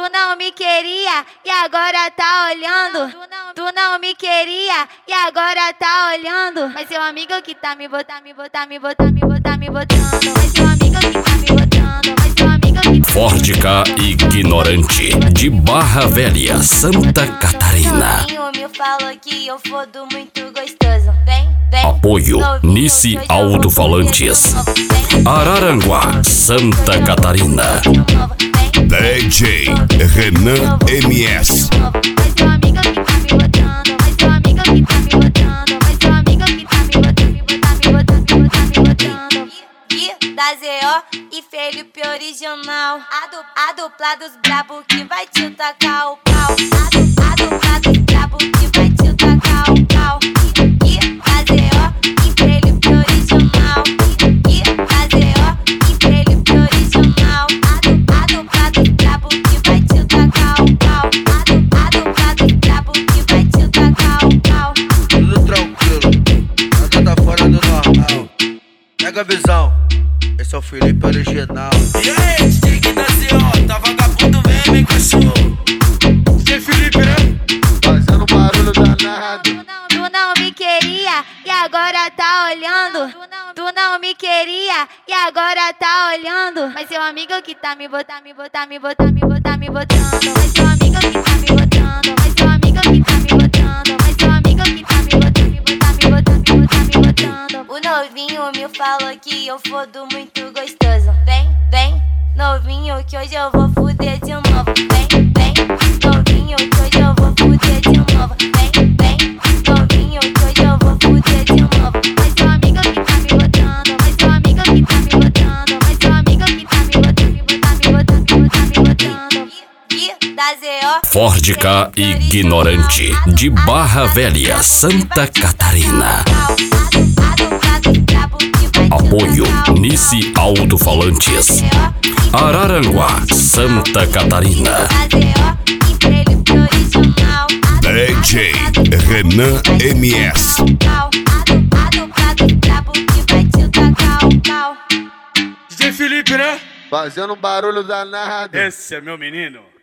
Tu não me queria e agora tá olhando. Tu não me queria e agora tá olhando. Mas seu amigo que tá me botando. Mas seu amigo que tá me botando. Mas seu amigo que tá... Fórdica Ignorante, de Barra Velha, Santa Catarina. Me falou que eu fodo muito gostoso. Vem. Apoio Nice Alto-Falantes, Araranguá, Santa Catarina. DJ Renan MS. Mas seu amigo que tá me botando. Mas seu amigo que tá me botando. Mas seu amigo que tá me botando. E da ZO e Felipe original. A dupla dos brabo que vai te tacar o pau. A dupla dos brabo que vai te tacar o pau. E da ZO e Felipe original. E da ZO e Felipe original. A dupla dos brabo que vai te tacar o pau. A dupla dos brabo que vai te tacar o pau. Tudo tranquilo, nada tá fora do normal. Pega a visão, esse é o Felipe original. E aí, DJ que da CO, tá vagabundo mesmo, hein, cachorro? DJ Felipe, né? Fazendo barulho danado. Tu não me queria e agora tá olhando. Tu não me queria e agora tá olhando. Mas seu amigo que tá me botando. Mas seu amigo que tá me botando. Mas seu amigo que tá me botando. Mas seu amigo que tá me botando. O novinho me falou que eu fodo muito gostoso. Vem, novinho, que hoje eu vou fuder de novo. Vem, novinho, que hoje eu vou fuder de novo. Vem, novinho, que hoje eu vou fuder de novo. Mas seu amigo que tá me botando. Mas seu amigo que tá me botando. Mas seu amigo que tá me botando. E da ZO Fórdica Ignorante, de Barra Velha, Santa Catarina. Apoio Nice Alto-Falantes, Araranguá, Santa Catarina. DJ Renan MS. DJ Felipe, né? Fazendo barulho danado. Esse é meu menino.